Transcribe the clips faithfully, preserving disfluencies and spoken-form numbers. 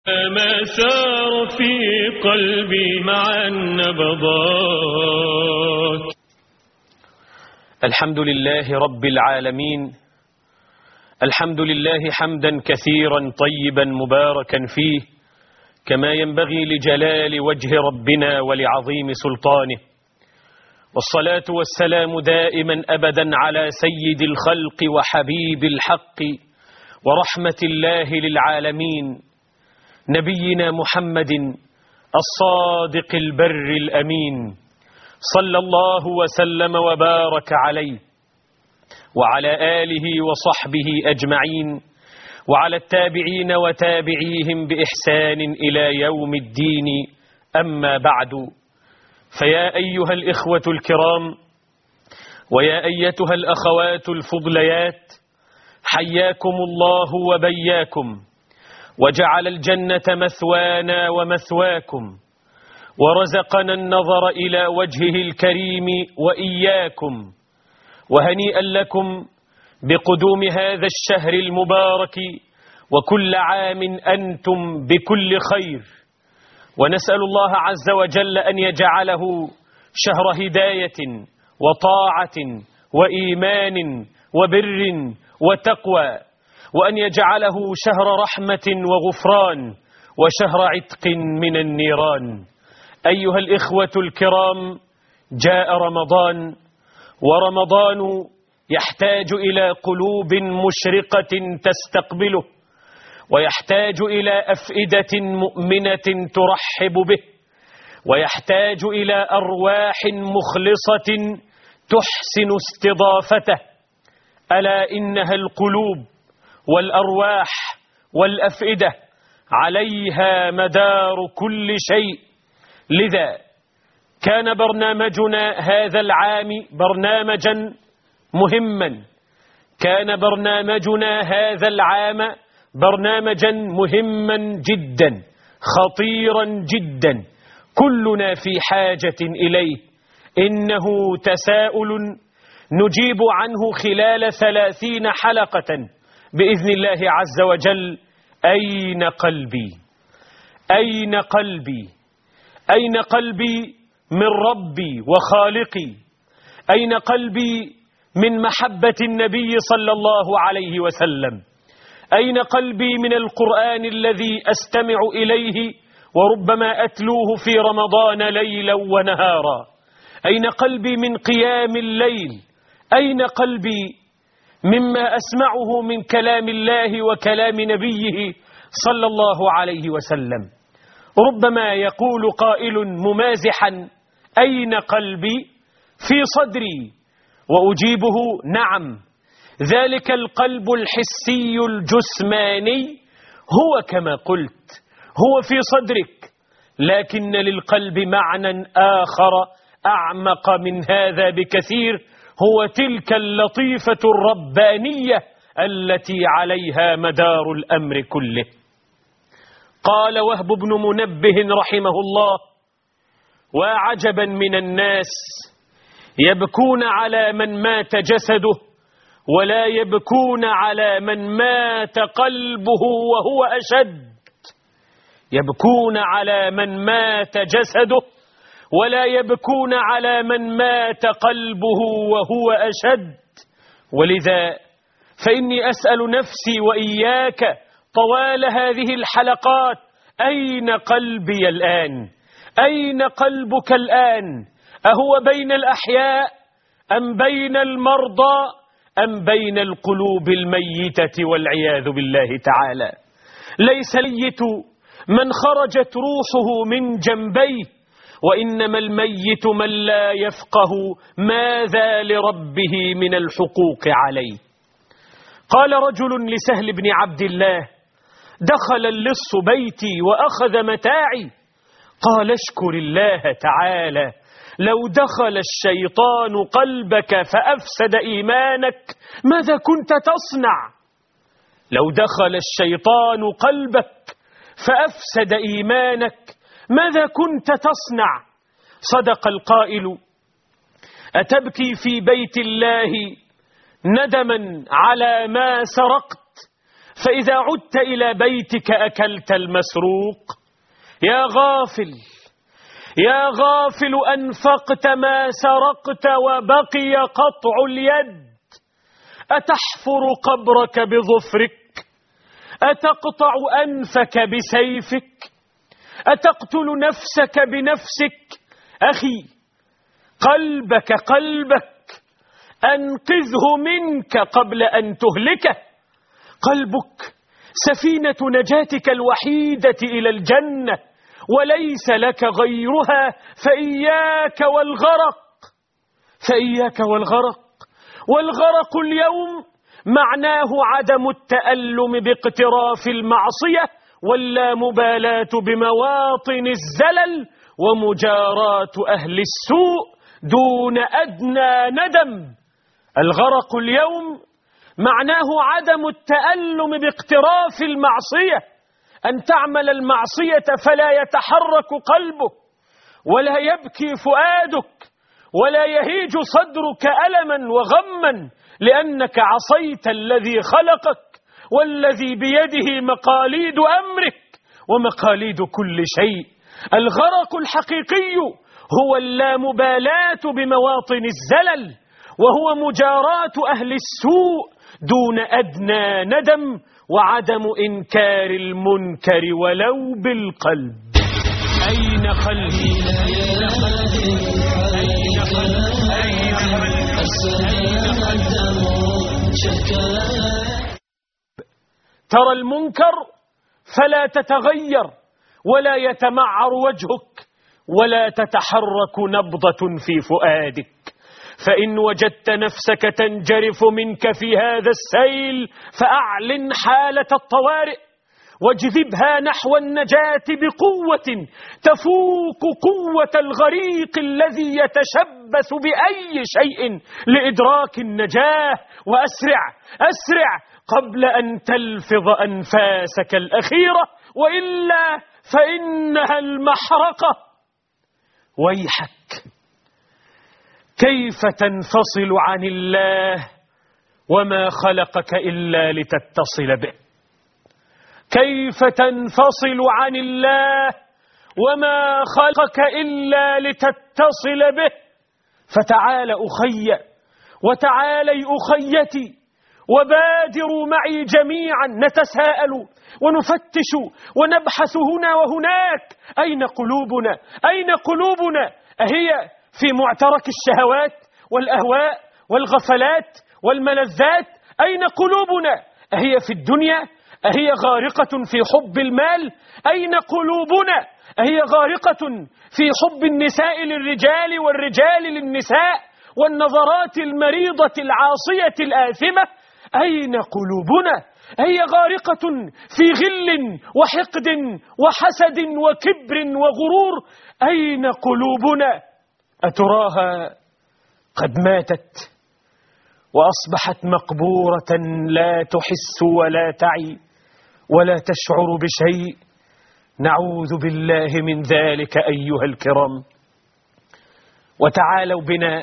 ما سار في قلبي مع النبضات. الحمد لله رب العالمين، الحمد لله حمدا كثيرا طيبا مباركا فيه كما ينبغي لجلال وجه ربنا ولعظيم سلطانه، والصلاة والسلام دائما أبدا على سيد الخلق وحبيب الحق ورحمة الله للعالمين، نبينا محمد الصادق البر الأمين، صلى الله وسلم وبارك عليه وعلى آله وصحبه أجمعين وعلى التابعين وتابعيهم بإحسان إلى يوم الدين. أما بعد، فيا أيها الإخوة الكرام ويا أيتها الأخوات الفضليات، حياكم الله وبياكم، وجعل الجنة مثوانا ومثواكم، ورزقنا النظر إلى وجهه الكريم وإياكم، وهنيئا لكم بقدوم هذا الشهر المبارك، وكل عام أنتم بكل خير، ونسأل الله عز وجل أن يجعله شهر هداية وطاعة وإيمان وبر وتقوى، وأن يجعله شهر رحمة وغفران وشهر عتق من النيران. أيها الإخوة الكرام، جاء رمضان، ورمضان يحتاج إلى قلوب مشرقة تستقبله، ويحتاج إلى أفئدة مؤمنة ترحب به، ويحتاج إلى أرواح مخلصة تحسن استضافته. ألا إنها القلوب والأرواح والأفئدة عليها مدار كل شيء. لذا كان برنامجنا هذا العام برنامجا مهما، كان برنامجنا هذا العام برنامجا مهما جدا، خطيرا جدا، كلنا في حاجة إليه. إنه تساؤل نجيب عنه خلال ثلاثين حلقة بإذن الله عز وجل. أين قلبي؟ أين قلبي؟ أين قلبي من ربي وخالقي؟ أين قلبي من محبة النبي صلى الله عليه وسلم؟ أين قلبي من القرآن الذي أستمع إليه وربما أتلوه في رمضان ليلا ونهارا؟ أين قلبي من قيام الليل؟ أين قلبي مما أسمعه من كلام الله وكلام نبيه صلى الله عليه وسلم؟ ربما يقول قائل ممازحا: أين قلبي؟ في صدري. وأجيبه: نعم، ذلك القلب الحسي الجسماني هو كما قلت، هو في صدرك، لكن للقلب معنى آخر أعمق من هذا بكثير، هو تلك اللطيفة الربانية التي عليها مدار الأمر كله. قال وهب بن منبه رحمه الله: وعجبا من الناس يبكون على من مات جسده، ولا يبكون على من مات قلبه وهو أشد. يبكون على من مات جسده، ولا يبكون على من مات قلبه وهو أشد. ولذا فإني أسأل نفسي وإياك طوال هذه الحلقات: أين قلبي الآن؟ أين قلبك الآن؟ أهو بين الأحياء أم بين المرضى أم بين القلوب الميتة والعياذ بالله تعالى؟ ليس الميت من خرجت روحه من جنبيه، وإنما الميت من لا يفقه ماذا لربه من الحقوق عليه. قال رجل لسهل بن عبد الله: دخل اللص بيتي وأخذ متاعي. قال: اشكر الله تعالى، لو دخل الشيطان قلبك فأفسد إيمانك ماذا كنت تصنع؟ لو دخل الشيطان قلبك فأفسد إيمانك ماذا كنت تصنع؟ صدق القائل: أتبكي في بيت الله ندما على ما سرقت، فإذا عدت إلى بيتك أكلت المسروق. يا غافل يا غافل أنفقت ما سرقت وبقي قطع اليد. أتحفر قبرك بظفرك؟ أتقطع أنفك بسيفك؟ أتقتل نفسك بنفسك؟ أخي، قلبك قلبك أنقذه منك قبل أن تهلكه. قلبك سفينة نجاتك الوحيدة إلى الجنة، وليس لك غيرها، فإياك والغرق فإياك والغرق. والغرق اليوم معناه عدم التألم باقتراف المعصية، واللامبالاة بمواطن الزلل، ومجاراة أهل السوء دون أدنى ندم. الغرق اليوم معناه عدم التألم باقتراف المعصية، أن تعمل المعصية فلا يتحرك قلبك ولا يبكي فؤادك ولا يهيج صدرك ألما وغما، لأنك عصيت الذي خلقك والذي بيده مقاليد أمرك ومقاليد كل شيء. الغرق الحقيقي هو اللامبالاة بمواطن الزلل، وهو مجاراة أهل السوء دون أدنى ندم، وعدم إنكار المنكر ولو بالقلب. أين قلبي؟ أين قلبي؟ أين قلبي؟ ترى المنكر فلا تتغير ولا يتمعر وجهك ولا تتحرك نبضة في فؤادك، فإن وجدت نفسك تنجرف منك في هذا السيل فأعلن حالة الطوارئ، واجذبها نحو النجاة بقوة تفوق قوة الغريق الذي يتشبث بأي شيء لإدراك النجاة. وأسرع أسرع قبل أن تلفظ أنفاسك الأخيرة، وإلا فإنها المحرقة. ويحك، كيف تنفصل عن الله وما خلقك إلا لتتصل به؟ كيف تنفصل عن الله وما خلقك إلا لتتصل به؟ فتعال أخي وتعالي أخيتي، وبادروا معي جميعا نتساءل ونفتش ونبحث هنا وهناك. أين قلوبنا؟ أين قلوبنا؟ أهي في معترك الشهوات والأهواء والغفلات والملذات؟ أين قلوبنا؟ أهي في الدنيا؟ أهي غارقة في حب المال؟ أين قلوبنا؟ أهي غارقة في حب النساء للرجال والرجال للنساء والنظرات المريضة العاصية الآثمة؟ أين قلوبنا؟ هي غارقة في غل وحقد وحسد وكبر وغرور. أين قلوبنا؟ أتراها قد ماتت وأصبحت مقبورة، لا تحس ولا تعي ولا تشعر بشيء؟ نعوذ بالله من ذلك أيها الكرام. وتعالوا بنا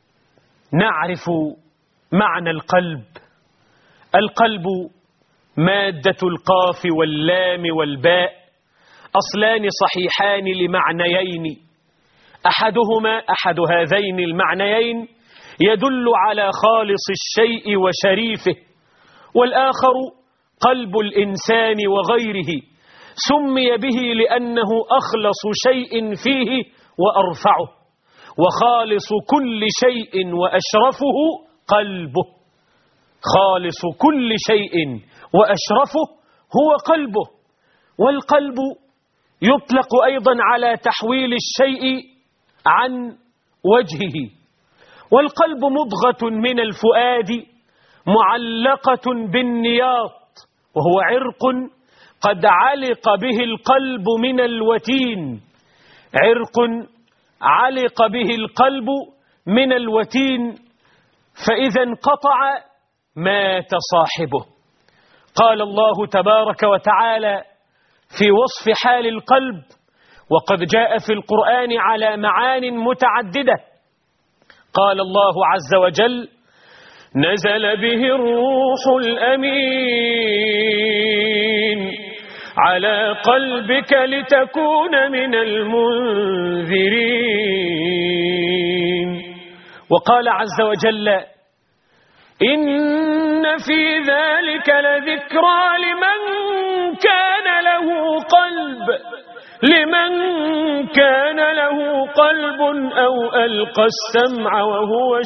نعرف معنى القلب. القلب مادة القاف واللام والباء، أصلان صحيحان لمعنيين، أحدهما أحد هذين المعنيين يدل على خالص الشيء وشريفه، والآخر قلب الإنسان وغيره، سمي به لأنه أخلص شيء فيه وأرفعه، وخالص كل شيء وأشرفه قلبه. خالص كل شيء وأشرفه هو قلبه. والقلب يطلق أيضا على تحويل الشيء عن وجهه. والقلب مضغة من الفؤاد معلقة بالنياط، وهو عرق قد علق به القلب من الوتين. عرق علق به القلب من الوتين، فإذا انقطع مات صاحبه. قال الله تبارك وتعالى في وصف حال القلب، وقد جاء في القرآن على معان متعددة. قال الله عز وجل: نزل به الروح الأمين على قلبك لتكون من المنذرين. وقال عز وجل: إن في ذلك لذكرى لمن كان له قلب لمن كان له قلب أو ألقى السمع وهو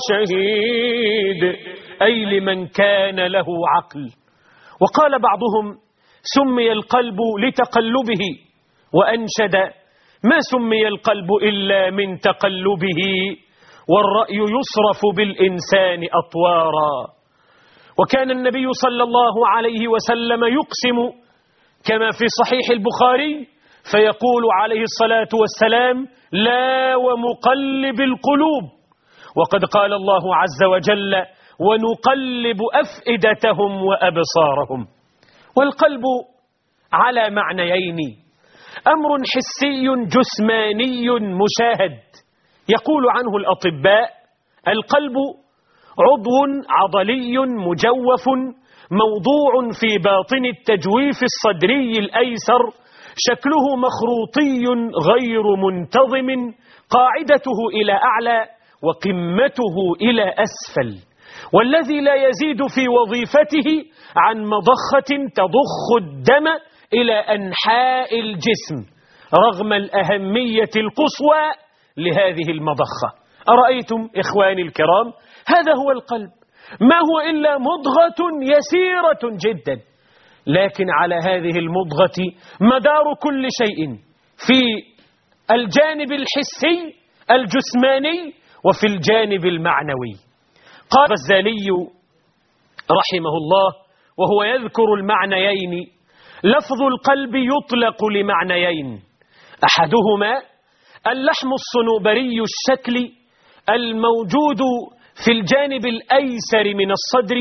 شهيد، أي لمن كان له عقل. وقال بعضهم: سمي القلب لتقلبه، وأنشد: ما سمي القلب إلا من تقلبه، والرأي يصرف بالإنسان أطوارا. وكان النبي صلى الله عليه وسلم يقسم كما في صحيح البخاري فيقول عليه الصلاة والسلام: لا ومقلب القلوب. وقد قال الله عز وجل: ونقلب أفئدتهم وأبصارهم. والقلب على معنيين: أمر حسي جسماني مشاهد يقول عنه الأطباء: القلب عضو عضلي مجوف موضوع في باطن التجويف الصدري الأيسر، شكله مخروطي غير منتظم، قاعدته إلى أعلى وقمته إلى أسفل، والذي لا يزيد في وظيفته عن مضخة تضخ الدم إلى أنحاء الجسم رغم الأهمية القصوى لهذه المضخة. أرأيتم إخواني الكرام؟ هذا هو القلب، ما هو إلا مضغة يسيرة جدا، لكن على هذه المضغة مدار كل شيء في الجانب الحسي الجسماني وفي الجانب المعنوي. قال الغزالي رحمه الله وهو يذكر المعنيين: لفظ القلب يطلق لمعنيين، أحدهما اللحم الصنوبري الشكل الموجود في الجانب الأيسر من الصدر،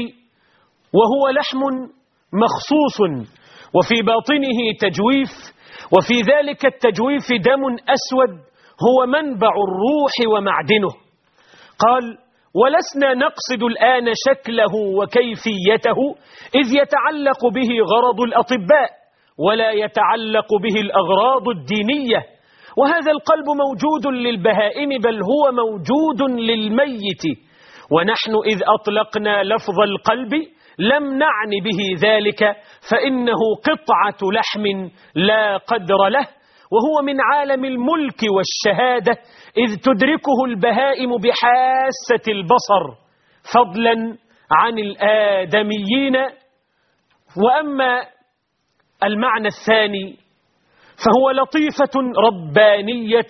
وهو لحم مخصوص وفي باطنه تجويف، وفي ذلك التجويف دم أسود هو منبع الروح ومعدنه. قال: ولسنا نقصد الآن شكله وكيفيته، إذ يتعلق به غرض الأطباء ولا يتعلق به الأغراض الدينية، وهذا القلب موجود للبهائم بل هو موجود للميت، ونحن إذ أطلقنا لفظ القلب لم نعن به ذلك، فإنه قطعة لحم لا قدر له، وهو من عالم الملك والشهادة، إذ تدركه البهائم بحاسة البصر فضلا عن الآدميين. وأما المعنى الثاني فهو لطيفة ربانية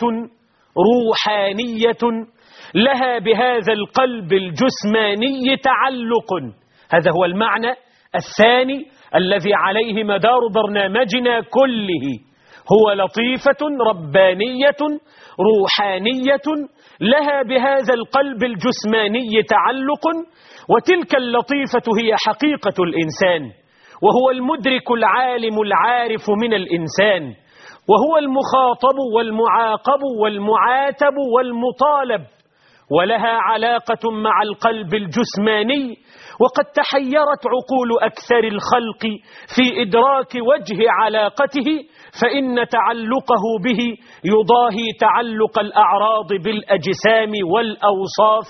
روحانية لها بهذا القلب الجسماني تعلق. هذا هو المعنى الثاني الذي عليه مدار برنامجنا كله، هو لطيفة ربانية روحانية لها بهذا القلب الجسماني تعلق، وتلك اللطيفة هي حقيقة الإنسان، وهو المدرك العالم العارف من الإنسان، وهو المخاطب والمعاقب والمعاتب والمطالب، ولها علاقة مع القلب الجسماني. وقد تحيرت عقول أكثر الخلق في إدراك وجه علاقته، فإن تعلقه به يضاهي تعلق الأعراض بالأجسام والأوصاف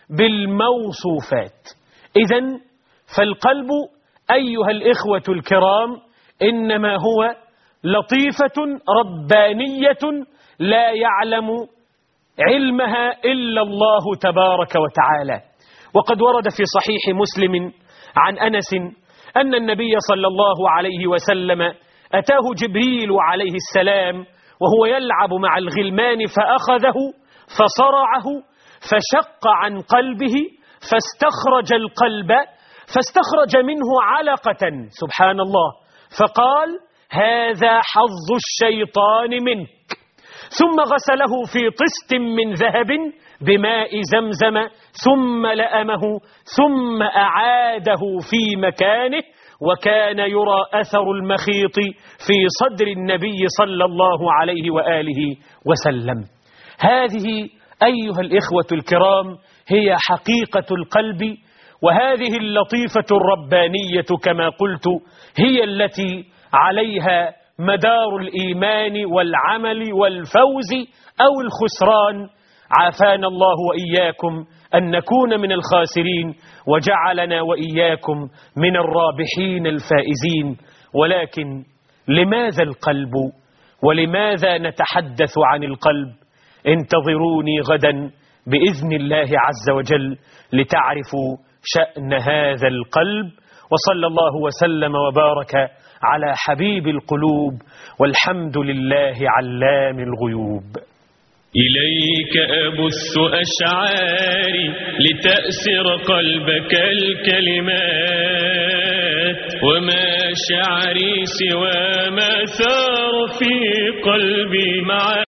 بالموصوفات. إذن فالقلب أيها الإخوة الكرام إنما هو لطيفة ربانية لا يعلم علمها إلا الله تبارك وتعالى. وقد ورد في صحيح مسلم عن أنس أن النبي صلى الله عليه وسلم أتاه جبريل عليه السلام وهو يلعب مع الغلمان فأخذه فصرعه فشق عن قلبه فاستخرج القلب فاستخرج منه علقة، سبحان الله، فقال: هذا حظ الشيطان منك، ثم غسله في طست من ذهب بماء زمزم ثم لأمه ثم أعاده في مكانه، وكان يرى أثر المخيط في صدر النبي صلى الله عليه وآله وسلم. هذه أيها الإخوة الكرام هي حقيقة القلب، وهذه اللطيفة الربانية كما قلت هي التي عليها مدار الإيمان والعمل والفوز أو الخسران. عافانا الله وإياكم أن نكون من الخاسرين، وجعلنا وإياكم من الرابحين الفائزين. ولكن لماذا القلب؟ ولماذا نتحدث عن القلب؟ انتظروني غدا بإذن الله عز وجل لتعرفوا شأن هذا القلب. وصلى الله وسلم وبارك على حبيب القلوب، والحمد لله علام الغيوب. إليك أبث أشعاري لتأسر قلبك الكلمات، وما شعري سوى ما سار في قلبي معاك.